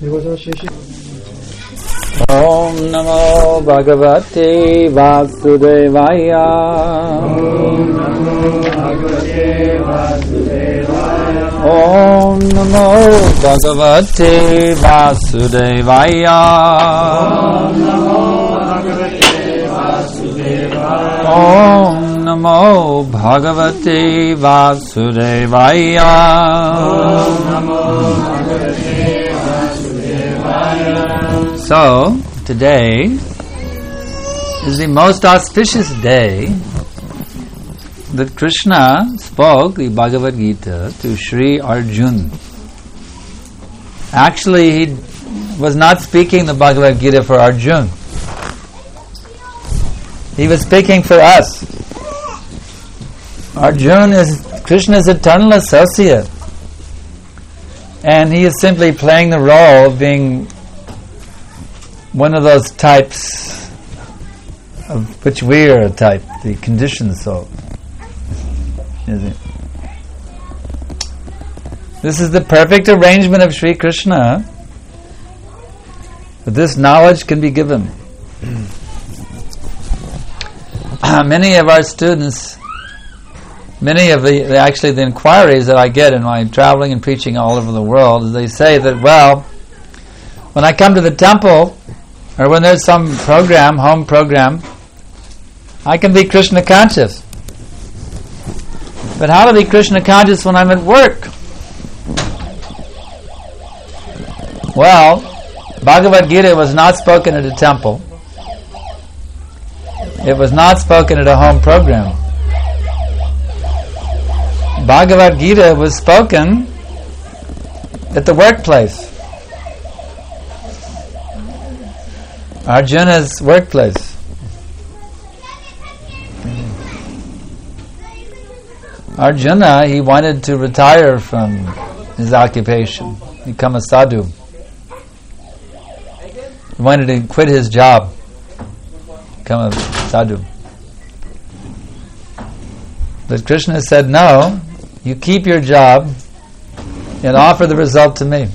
Om Namo Bhagavate Vasudevaya. Om Namo Bhagavate Vasudevaya. Om Namo Bhagavate Vasudevaya. So, today is the most auspicious day that Krishna spoke the Bhagavad Gita to Sri Arjuna. Actually, he was not speaking the Bhagavad Gita for Arjuna. He was speaking for us. Arjuna is Krishna's eternal associate. And he is simply playing the role of being one of those types of which we are a type, the conditioned soul. Is it? This is the perfect arrangement of Sri Krishna that this knowledge can be given. Many of our students, many of the inquiries that I get in my traveling and preaching all over the world, is they say that, well, when I come to the temple, or when there's some program, home program, I can be Krishna conscious. But how to be Krishna conscious when I'm at work? Well, Bhagavad Gita was not spoken at a temple. It was not spoken at a home program. Bhagavad Gita was spoken at the workplace. Arjuna's workplace. Arjuna, he wanted to retire from his occupation, become a sadhu. He wanted to quit his job, become a sadhu. But Krishna said, no, you keep your job and offer the result to me.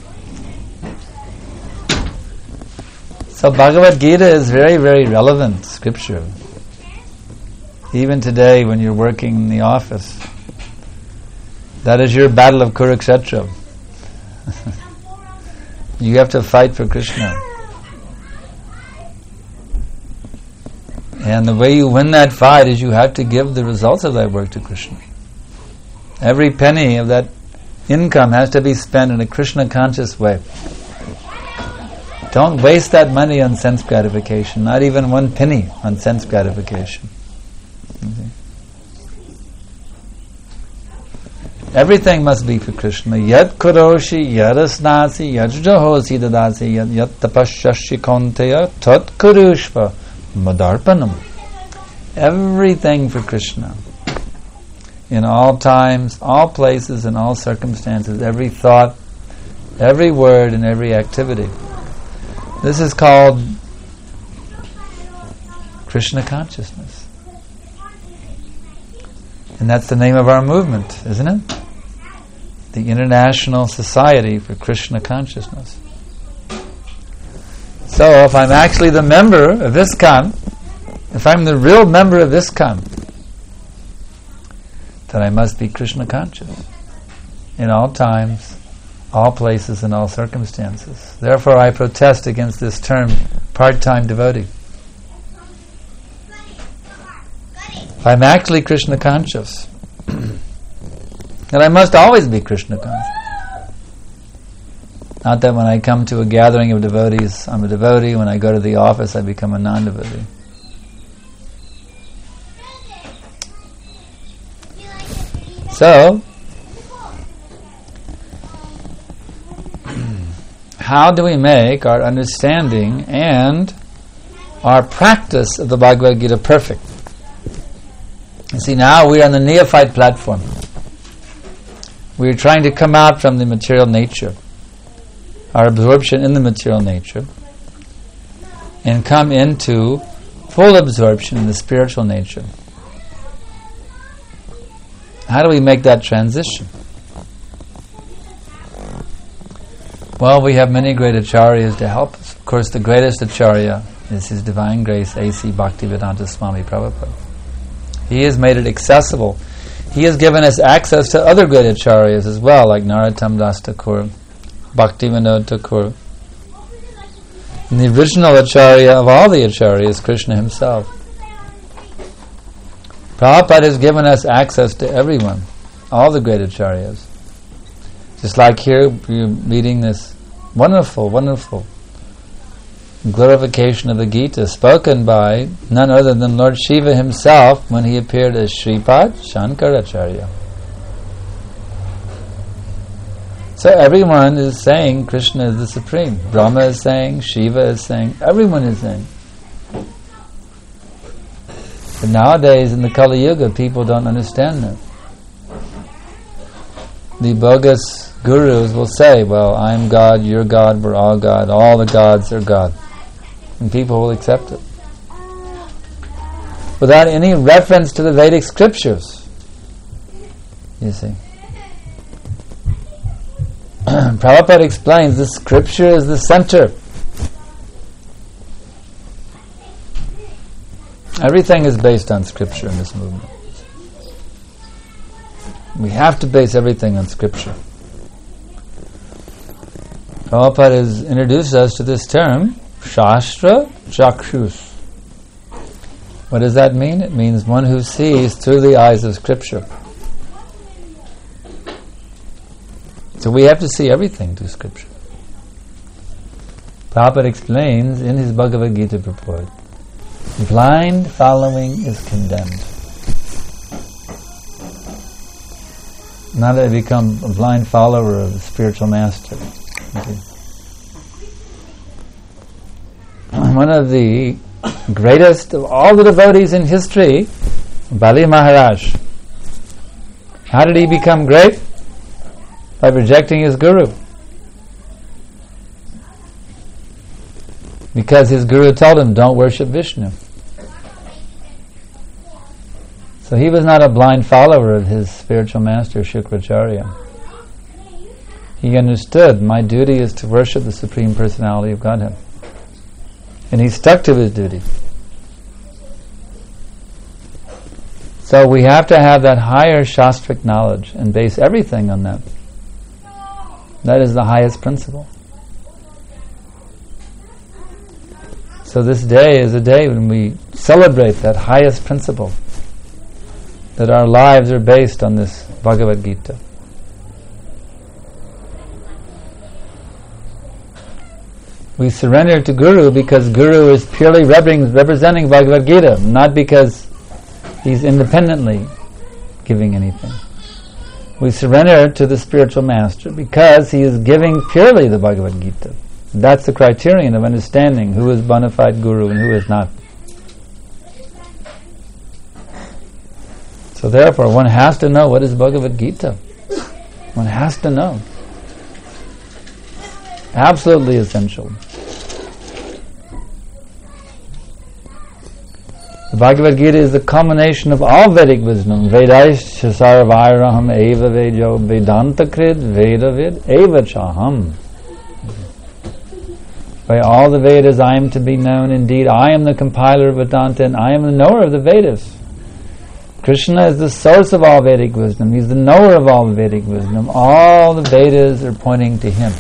So Bhagavad Gita is very, very relevant scripture. Even today when you're working in the office. That is your battle of Kurukshetra. You have to fight for Krishna. And the way you win that fight is you have to give the results of that work to Krishna. Every penny of that income has to be spent in a Krishna conscious way. Don't waste that money on sense gratification, not even one penny on sense gratification. Okay. Everything must be for Krishna. Yat kuroshi, yadasnasi, yajjahosi dadasi, yat tapasyashi konteya, tat kurushva, madarpanam. Everything for Krishna. In all times, all places, in all circumstances, every thought, every word, and every activity. This is called Krishna consciousness. And that's the name of our movement, isn't it? The International Society for Krishna Consciousness. So if I'm actually the member of ISKCON, if I'm the real member of ISKCON, then I must be Krishna conscious in all times, all places, and all circumstances. Therefore I protest against this term part-time devotee. I'm actually Krishna conscious. And I must always be Krishna conscious. Not that when I come to a gathering of devotees, I'm a devotee. When I go to the office, I become a non-devotee. So, how do we make our understanding and our practice of the Bhagavad Gita perfect? You see, now we are on the neophyte platform. We are trying to come out from the material nature, our absorption in the material nature, and come into full absorption in the spiritual nature. How do we make that transition? Well, we have many great acharyas to help us. Of course, the greatest acharya is His Divine Grace, A.C. Bhaktivedanta Swami Prabhupada. He has made it accessible. He has given us access to other great acharyas as well, like Narottam Das Thakur, Bhaktivinoda Thakur. And the original acharya of all the acharyas is Krishna Himself. Prabhupada has given us access to everyone, all the great acharyas. Just like here, you're reading this wonderful, wonderful glorification of the Gita spoken by none other than Lord Shiva himself when he appeared as Shripad Shankaracharya. So everyone is saying Krishna is the Supreme. Brahma is saying, Shiva is saying, everyone is saying. But nowadays in the Kali Yuga, people don't understand that. The bogus gurus will say, well, I'm God, you're God, we're all the gods are God. And people will accept it. Without any reference to the Vedic scriptures. You see. Prabhupada explains the scripture is the center. Everything is based on scripture in this movement. We have to base everything on scripture. Prabhupada has introduced us to this term, Shastra Chakshus. What does that mean? It means one who sees through the eyes of scripture. So we have to see everything through scripture. Prabhupada explains in his Bhagavad Gita purport, blind following is condemned. Not to become a blind follower of the spiritual master. Okay. One of the greatest of all the devotees in history, Bali Maharaj. How did he become great? By rejecting his guru. Because his guru told him, don't worship Vishnu. So he was not a blind follower of his spiritual master, Shukracharya. He understood, my duty is to worship the Supreme Personality of Godhead. And he stuck to his duty. So we have to have that higher Shastric knowledge and base everything on that. That is the highest principle. So this day is a day when we celebrate that highest principle, that our lives are based on this Bhagavad Gita. We surrender to Guru because Guru is purely representing Bhagavad Gita, not because he's independently giving anything. We surrender to the spiritual master because he is giving purely the Bhagavad Gita. That's the criterion of understanding who is bona fide Guru and who is not. So therefore, one has to know what is Bhagavad Gita. One has to know. Absolutely essential. The Bhagavad Gita is the culmination of all Vedic wisdom. Vedaischa sarvairaham eva vejo vedanta krid vedavid eva chaham. By all the Vedas I am to be known. Indeed, I am the compiler of Vedanta and I am the knower of the Vedas. Krishna is the source of all Vedic wisdom. He's the knower of all the Vedic wisdom. All the Vedas are pointing to him.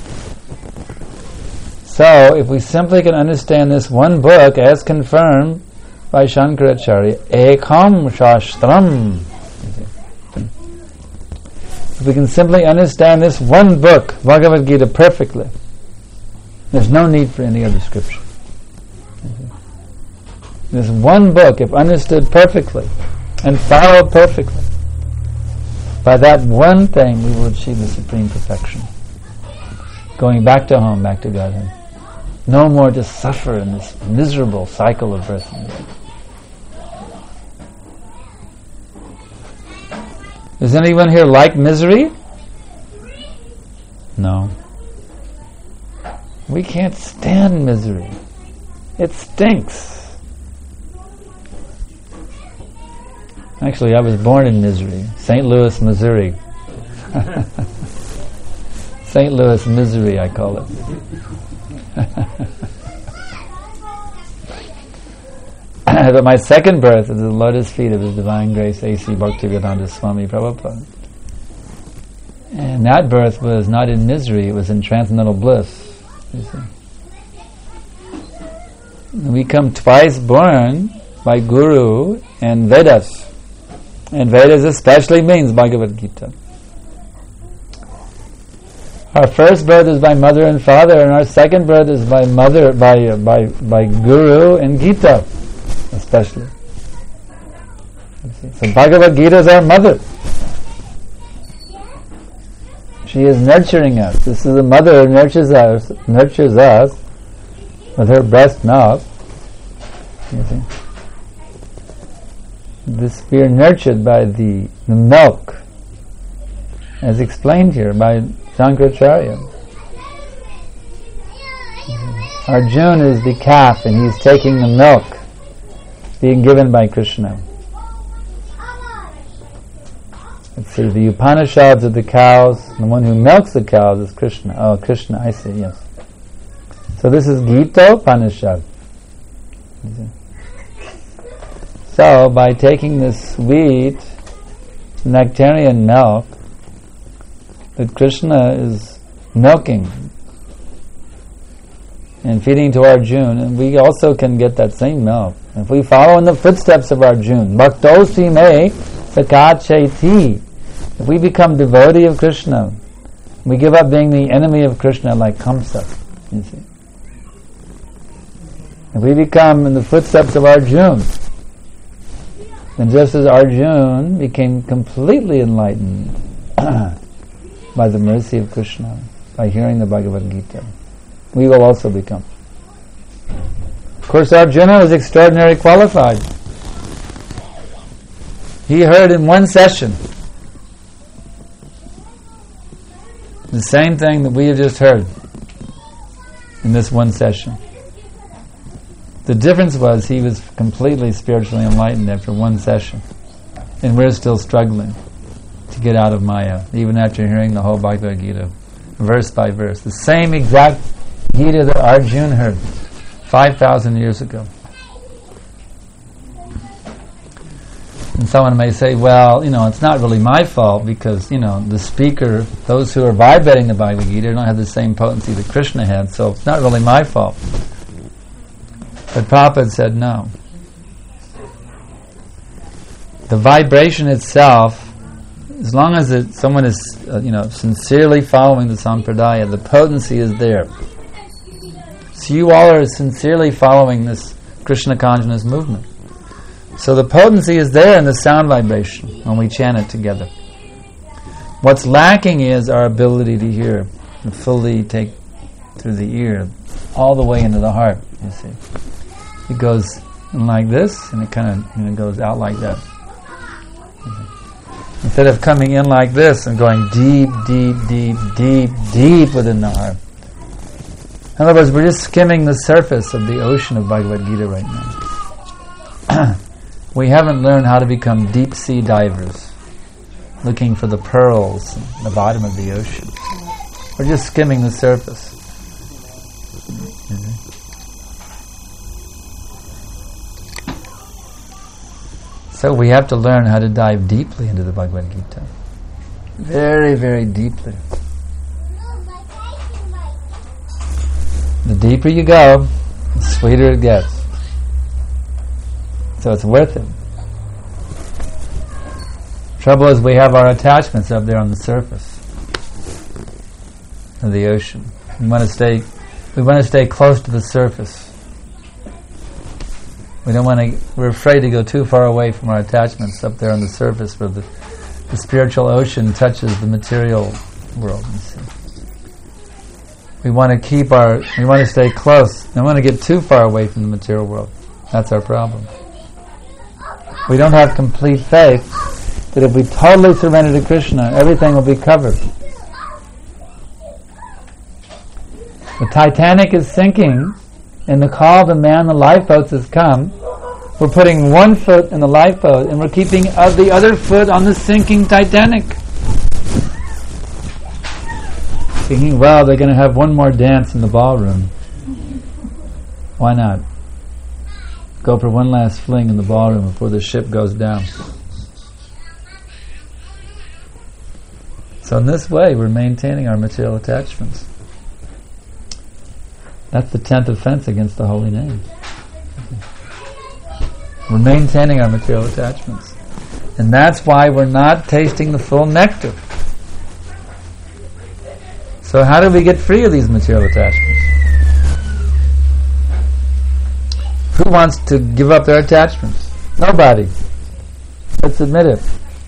So, if we simply can understand this one book as confirmed by Shankaracharya, Ekam Shastram. If we can simply understand this one book, Bhagavad Gita, perfectly, there's no need for any other scripture. This one book, if understood perfectly and followed perfectly, by that one thing we will achieve the supreme perfection. Going back to home, back to Godhead. No more to suffer in this miserable cycle of birth and death. Does anyone here like misery? No. We can't stand misery. It stinks. Actually, I was born in misery. St. Louis, Missouri. St. Louis misery, I call it. But my second birth is the lotus feet of His Divine Grace A.C. Bhaktivedanta Swami Prabhupada. And that birth was not in misery, it was in transcendental bliss. You see. We come twice born by Guru and Vedas. And Vedas especially means Bhagavad Gita. Our first birth is by mother and father, and our second birth is by mother, by Guru and Gita, especially. So Bhagavad Gita is our mother. She is nurturing us. This is the mother who nurtures us with her breast milk. You see? We are nurtured by the milk, as explained here by Shankaracharya. Arjuna is the calf, and he's taking the milk being given by Krishna. Let's see, the Upanishads are the cows, and the one who milks the cows is Krishna. Oh, Krishna, I see, yes. So this is Gita Upanishad. So, by taking this sweet nectarian milk that Krishna is milking and feeding to Arjuna, and we also can get that same milk. If we follow in the footsteps of Arjuna, Bhaktosi me sakacheti, if we become devotee of Krishna, we give up being the enemy of Krishna like Kamsa, you see. If we become in the footsteps of Arjuna, and just as Arjuna became completely enlightened by the mercy of Krishna, by hearing the Bhagavad Gita, we will also become. Of course, Arjuna was extraordinarily qualified. He heard in one session the same thing that we have just heard in this one session. The difference was he was completely spiritually enlightened after one session, and we're still struggling to get out of Maya, even after hearing the whole Bhagavad Gita, verse by verse. The same exact Gita that Arjuna heard 5,000 years ago. And someone may say, well, it's not really my fault because, the speaker, those who are vibrating the Bhagavad Gita don't have the same potency that Krishna had, so it's not really my fault. But Prabhupada said no. The vibration itself, as long as someone is, sincerely following the Sampradaya, the potency is there. So you all are sincerely following this Krishna consciousness movement. So the potency is there in the sound vibration when we chant it together. What's lacking is our ability to hear and fully take through the ear all the way into the heart, you see. It goes in like this, and it kind of goes out like that. Instead of coming in like this and going deep, deep, deep, deep, deep within the heart. In other words, we're just skimming the surface of the ocean of Bhagavad Gita right now. We haven't learned how to become deep sea divers, looking for the pearls at the bottom of the ocean. We're just skimming the surface. So we have to learn how to dive deeply into the Bhagavad Gita. Very, very deeply. The deeper you go, the sweeter it gets. So it's worth it. Trouble is we have our attachments up there on the surface of the ocean. We want to stay close to the surface. We're afraid to go too far away from our attachments up there on the surface where the spiritual ocean touches the material world. You see. We want to stay close. We don't want to get too far away from the material world. That's our problem. We don't have complete faith that if we totally surrender to Krishna, everything will be covered. The Titanic is sinking, and the call of the man the lifeboats has come. We're putting one foot in the lifeboat, and we're keeping the other foot on the sinking Titanic. thinking, well, they're going to have one more dance in the ballroom. Why not? Go for one last fling in the ballroom before the ship goes down. So in this way, we're maintaining our material attachments. That's the 10th offense against the holy name. We're maintaining our material attachments. And that's why we're not tasting the full nectar. So how do we get free of these material attachments? Who wants to give up their attachments? Nobody. Let's admit it.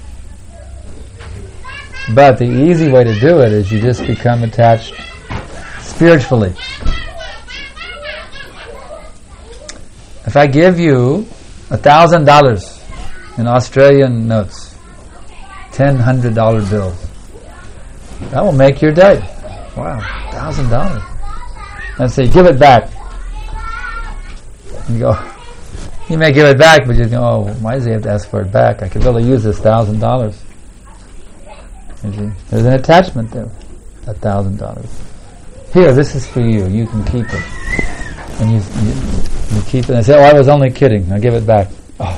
But the easy way to do it is you just become attached spiritually. If I give you $1,000 in Australian notes, $1,000 bills, that will make your day. Wow, $1,000. And say, give it back. And you go, you may give it back, but you go, oh, why does he have to ask for it back? I could really use this $1,000. There's an attachment there, $1,000. Here, this is for you. You can keep it. And you keep it. And I say, oh, I was only kidding. I'll give it back. Oh.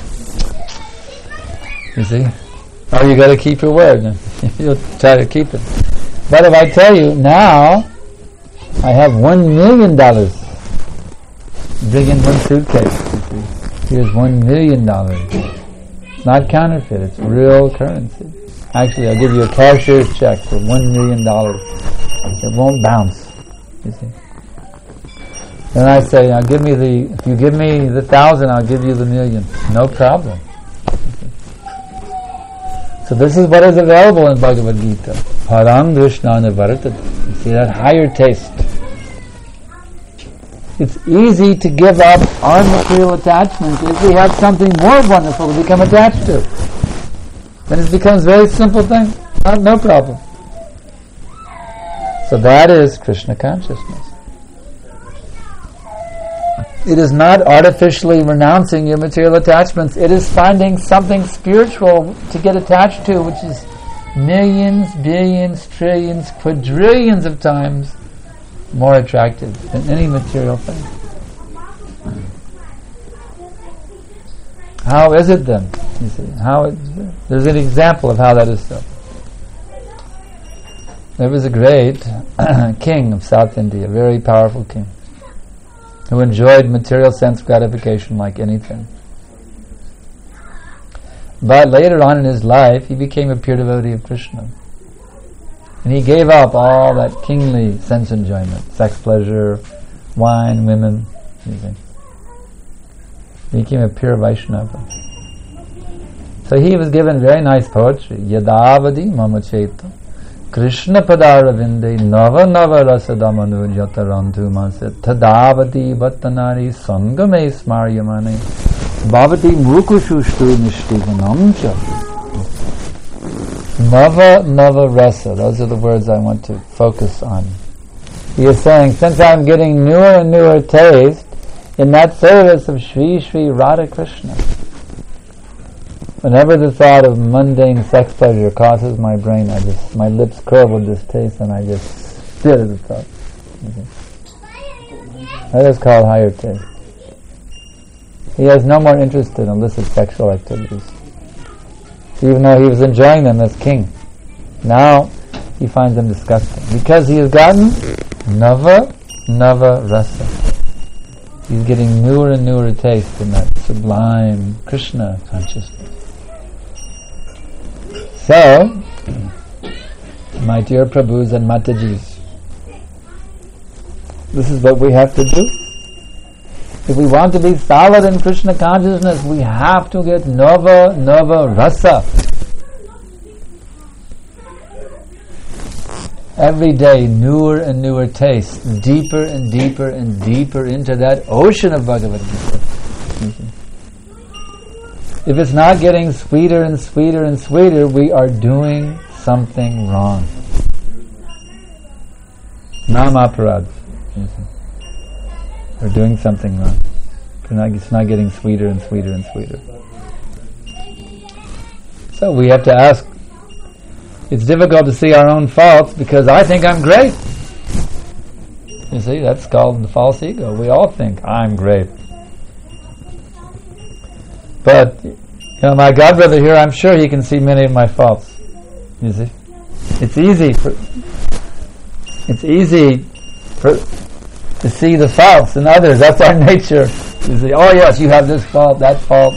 You see? Oh, you got to keep your word. You'll try to keep it. But if I tell you, now, I have $1 million. Bring in one suitcase. You see? Here's $1 million. Not counterfeit. It's real currency. Actually, I'll give you a cashier's check for $1 million. It won't bounce. You see? Then I say, now if you give me the 1,000, I'll give you the 1,000,000. No problem. So this is what is available in Bhagavad Gita. Parang drishnana vartad. You see that higher taste. It's easy to give up our material attachments if we have something more wonderful to become attached to. Then it becomes a very simple thing. No problem. So that is Krishna consciousness. It is not artificially renouncing your material attachments. It is finding something spiritual to get attached to, which is millions, billions, trillions, quadrillions of times more attractive than any material thing. How is it then? You see, there's an example of how that is so. There was a great king of South India, a very powerful king, who enjoyed material sense gratification like anything. But later on in his life, he became a pure devotee of Krishna. And he gave up all that kingly sense enjoyment, sex pleasure, wine, women, anything. He became a pure Vaishnava. So he was given very nice poetry. Yadavadi mama cheta Krishna padaravinde nava nava rasadamanu jatarantu maset tadavati bhattanari sangame smaryamane bhavati mukushushtu nishtivanamcha. Nava nava rasa. Those are the words I want to focus on. He is saying, since I'm getting newer and newer taste in that service of Shri Shri Radha Krishna, whenever the thought of mundane sex pleasure crosses my brain, my lips curl with distaste and I just spit at the thought. Okay. That is called higher taste. He has no more interest in illicit sexual activities, even though he was enjoying them as king. Now he finds them disgusting because he has gotten Nava Rasa. He's getting newer and newer taste in that sublime Krishna consciousness. So, my dear Prabhus and Matajis, this is what we have to do. If we want to be solid in Krishna consciousness, we have to get Nava Rasa. Every day, newer and newer taste, deeper and deeper and deeper into that ocean of Bhagavad Gita. If it's not getting sweeter and sweeter and sweeter, we are doing something wrong. Namaparad. We're doing something wrong. It's not getting sweeter and sweeter and sweeter. So we have to ask. It's difficult to see our own faults because I think I'm great. You see, that's called the false ego. We all think, I'm great. But, my godbrother here, I'm sure he can see many of my faults. You see? It's easy to see the faults in others. That's our nature. You say, oh yes, you have this fault, that fault.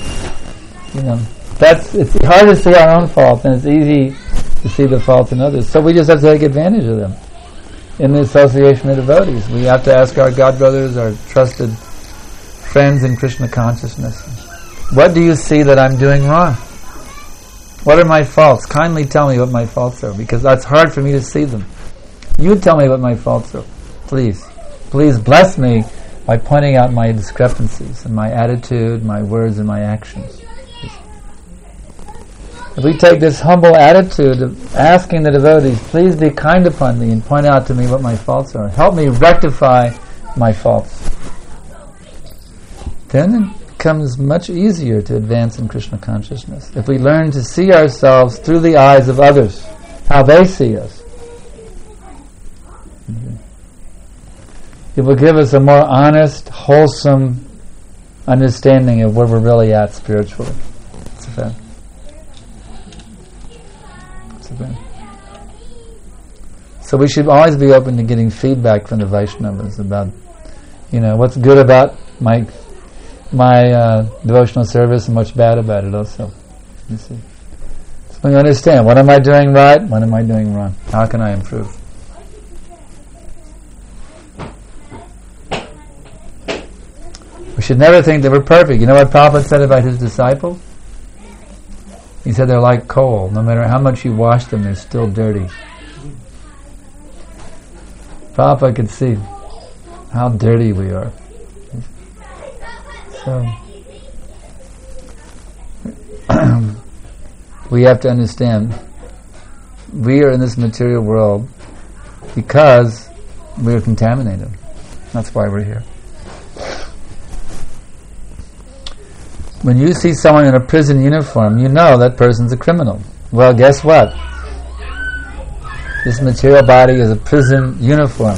It's hard to see our own faults, and it's easy to see the faults in others. So we just have to take advantage of them. In the association of devotees, we have to ask our godbrothers, our trusted friends in Krishna consciousness, what do you see that I'm doing wrong? What are my faults? Kindly tell me what my faults are, because that's hard for me to see them. You tell me what my faults are, please. Please bless me by pointing out my discrepancies in my attitude, my words, and my actions. If we take this humble attitude of asking the devotees, please be kind upon me and point out to me what my faults are. Help me rectify my faults. Then it becomes much easier to advance in Krishna consciousness. If we learn to see ourselves through the eyes of others, how they see us, it will give us a more honest, wholesome understanding of where we're really at spiritually. It's a fact. So we should always be open to getting feedback from the Vaishnavas about, what's good about my devotional service and what's bad about it also. You see, so we understand, what am I doing right? What am I doing wrong? How can I improve? We should never think that we're perfect. You know what Prabhupada said about his disciples? He said they're like coal. No matter how much you wash them, they're still dirty. Prabhupada could see how dirty we are. So we have to understand we are in this material world because we are contaminated. That's why we're here. When you see someone in a prison uniform, you know that person's a criminal. Well, guess what? This material body is a prison uniform.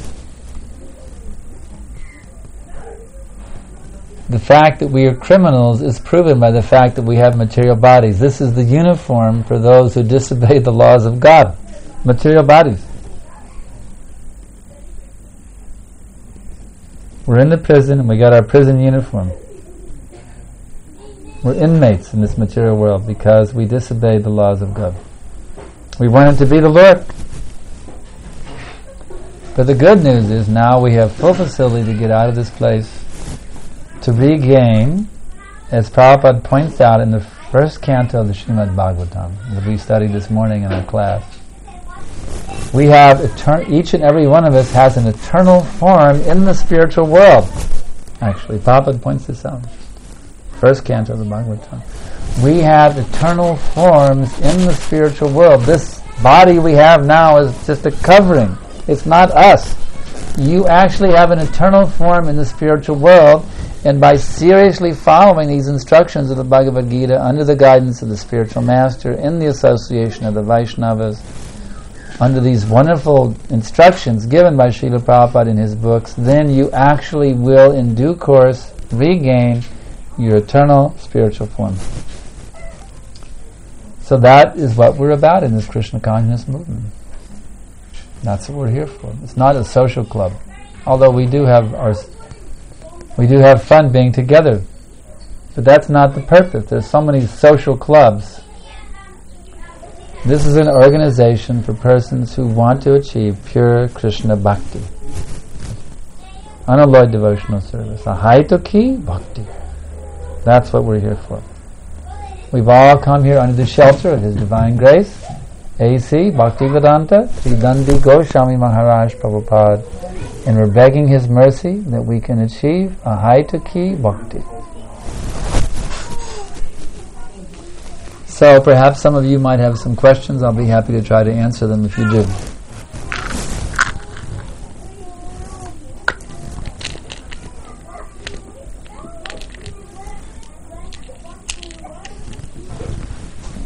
The fact that we are criminals is proven by the fact that we have material bodies. This is the uniform for those who disobey the laws of God. Material bodies. We're in the prison and we got our prison uniform. We're inmates in this material world because we disobeyed the laws of God. We wanted to be the Lord. But the good news is now we have full facility to get out of this place, to regain, as Prabhupada points out in the first canto of the Srimad Bhagavatam that we studied this morning in our class. We have each and every one of us has an eternal form in the spiritual world. Actually, Prabhupada points this out. First canto of the Bhagavatam. We have eternal forms in the spiritual world. This body we have now is just a covering. It's not us. You actually have an eternal form in the spiritual world, and by seriously following these instructions of the Bhagavad Gita under the guidance of the spiritual master, in the association of the Vaishnavas, under these wonderful instructions given by Srila Prabhupada in his books, then you actually will in due course regain your eternal spiritual form. So that is what we're about in this Krishna consciousness movement. That's what we're here for. It's not a social club, although we do have fun being together. But that's not the purpose. There's so many social clubs. This is an organization for persons who want to achieve pure Krishna bhakti, unalloyed devotional service, ahaituki bhakti. That's what we're here for. We've all come here under the shelter of His Divine Grace, A.C. Bhaktivedanta Sridandi Goswami Maharaj Prabhupada, and we're begging His mercy that we can achieve ahaituki bhakti. So perhaps some of you might have some questions. I'll be happy to try to answer them if you do.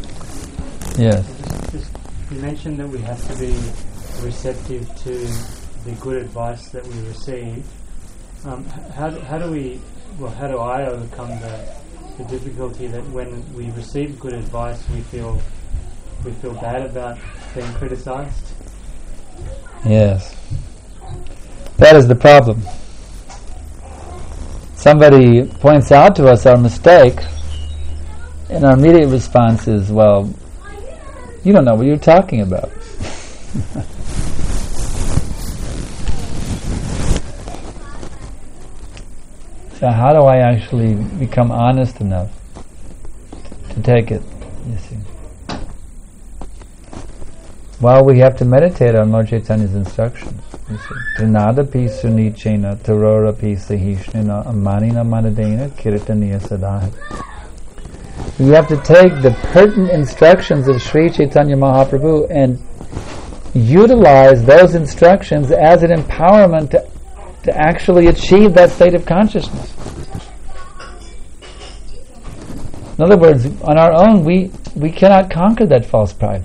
Yes. You mentioned that we have to be receptive to the good advice that we receive, how do I overcome the difficulty that when we receive good advice we feel bad about being criticized? Yes. That is the problem. Somebody points out to us our mistake, and our immediate response is, well, you don't know what you're talking about. So how do I actually become honest enough to take it, you see? Well, we have to meditate on Lord Chaitanya's instructions. Trinadapi sunichena tarorapi sahishnena amanina manadena kirtaniya sadha. You have to take the pertinent instructions of Sri Chaitanya Mahaprabhu and utilize those instructions as an empowerment to actually achieve that state of consciousness. In other words, on our own, we cannot conquer that false pride.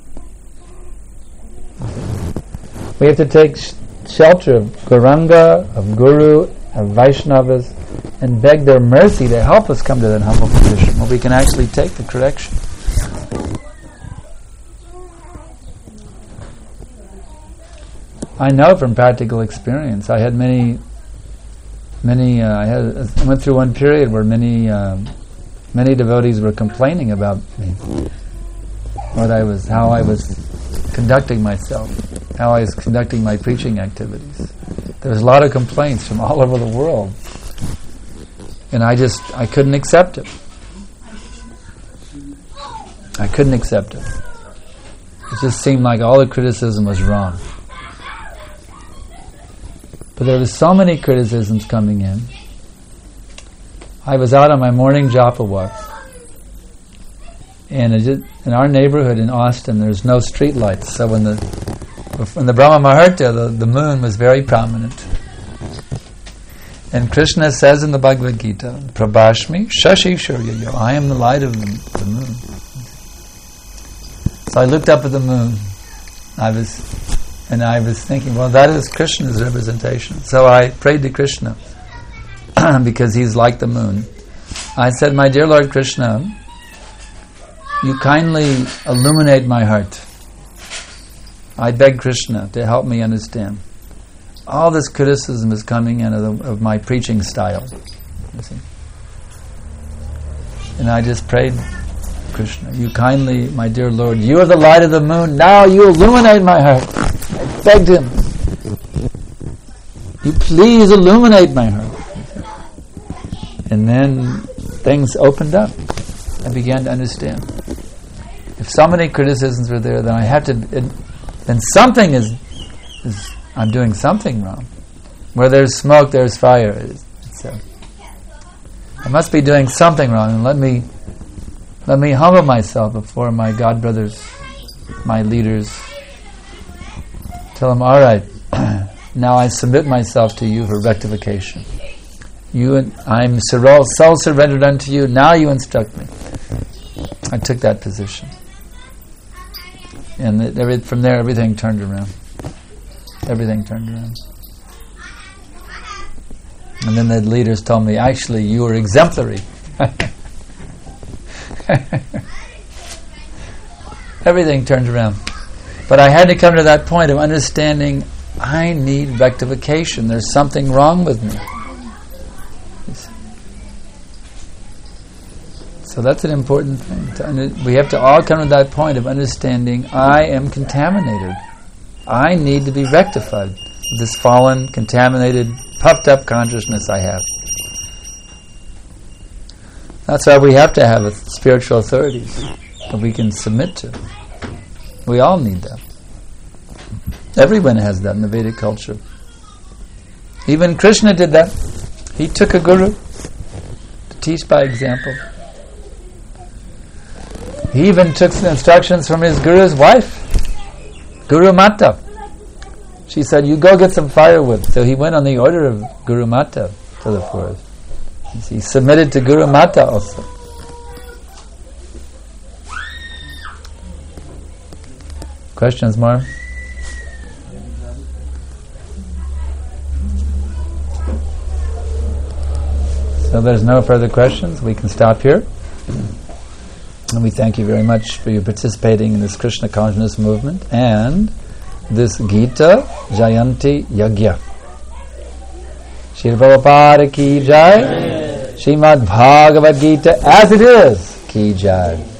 We have to take shelter of Gauranga, of Guru, of Vaishnavas, and beg their mercy to help us come to that humble position where we can actually take the correction. I know from practical experience. I had I went through one period where many devotees were complaining about me, how I was conducting myself, how I was conducting my preaching activities. There was a lot of complaints from all over the world, and I couldn't accept it. I couldn't accept it. It just seemed like all the criticism was wrong. But there was so many criticisms coming in. I was out on my morning japa walks, and in our neighborhood in Austin, there's no street lights. So when the Brahma Muhurta, the moon was very prominent. And Krishna says in the Bhagavad Gita, Prabhashmi Shashi Shuryayo, I am the light of the moon. So I looked up at the moon. I was thinking, well, that is Krishna's representation. So I prayed to Krishna because he's like the moon. I said, my dear Lord Krishna, you kindly illuminate my heart. I beg Krishna to help me understand. All this criticism is coming in of my preaching style. You see? And I just prayed, Krishna, you kindly, my dear Lord, you are the light of the moon, now you illuminate my heart. I begged him, you please illuminate my heart. And then things opened up. I began to understand. If so many criticisms were there, then I have to, then something is I'm doing something wrong. Where there's smoke, there's fire. I must be doing something wrong, and let me humble myself before my God brothers, my leaders. Tell them, all right, now I submit myself to you for rectification. I'm soul surrendered unto you. Now you instruct me. I took that position, and from there everything turned around. Everything turned around. And then the leaders told me, actually, you were exemplary. Everything turned around. But I had to come to that point of understanding I need rectification. There's something wrong with me. So that's an important thing. We have to all come to that point of understanding I am contaminated. I need to be rectified. This fallen, contaminated, puffed up consciousness I have. That's why we have to have spiritual authorities that we can submit to. We all need that. Everyone has that in the Vedic culture. Even Krishna did that. He took a guru to teach by example. He even took some instructions from his guru's wife, Guru Mata. She said, you go get some firewood. So he went on the order of Guru Mata to the forest. He submitted to Guru Mata also. Questions more? So there's no further questions. We can stop here. And we thank you very much for your participating in this Krishna consciousness movement and this Gita Jayanti Yagya. Shri Prabhupada ki jai. Srimad Bhagavad Gita as it is ki jai.